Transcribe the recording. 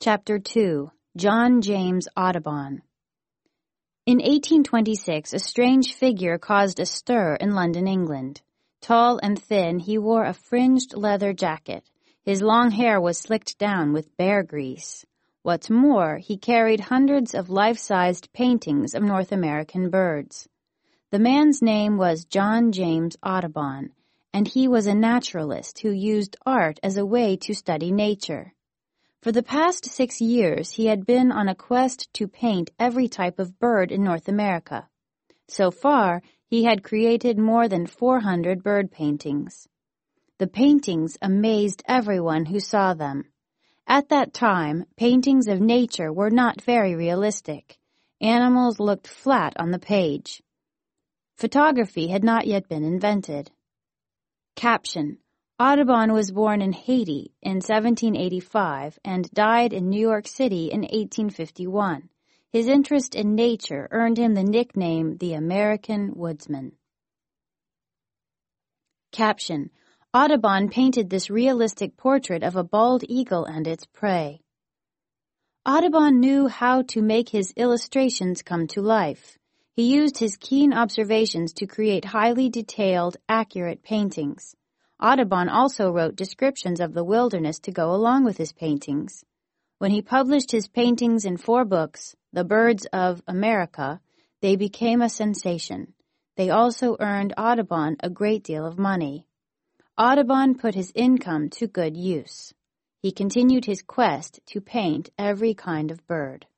Chapter 2. John James Audubon. In 1826, a strange figure caused a stir in London, England. Tall and thin, he wore a fringed leather jacket. His long hair was slicked down with bear grease. What's more, he carried hundreds of life-sized paintings of North American birds. The man's name was John James Audubon, and he was a naturalist who used art as a way to study nature. For the past 6 years, he had been on a quest to paint every type of bird in North America. So far, he had created more than 400 bird paintings. The paintings amazed everyone who saw them. At that time, paintings of nature were not very realistic. Animals looked flat on the page. Photography had not yet been invented. Caption: Audubon was born in Haiti in 1785 and died in New York City in 1851. His interest in nature earned him the nickname the American Woodsman. Caption: Audubon painted this realistic portrait of a bald eagle and its prey. Audubon knew how to make his illustrations come to life. He used his keen observations to create highly detailed, accurate paintings. Audubon also wrote descriptions of the wilderness to go along with his paintings. When he published his paintings in 4 books, The Birds of America, they became a sensation. They also earned Audubon a great deal of money. Audubon put his income to good use. He continued his quest to paint every kind of bird.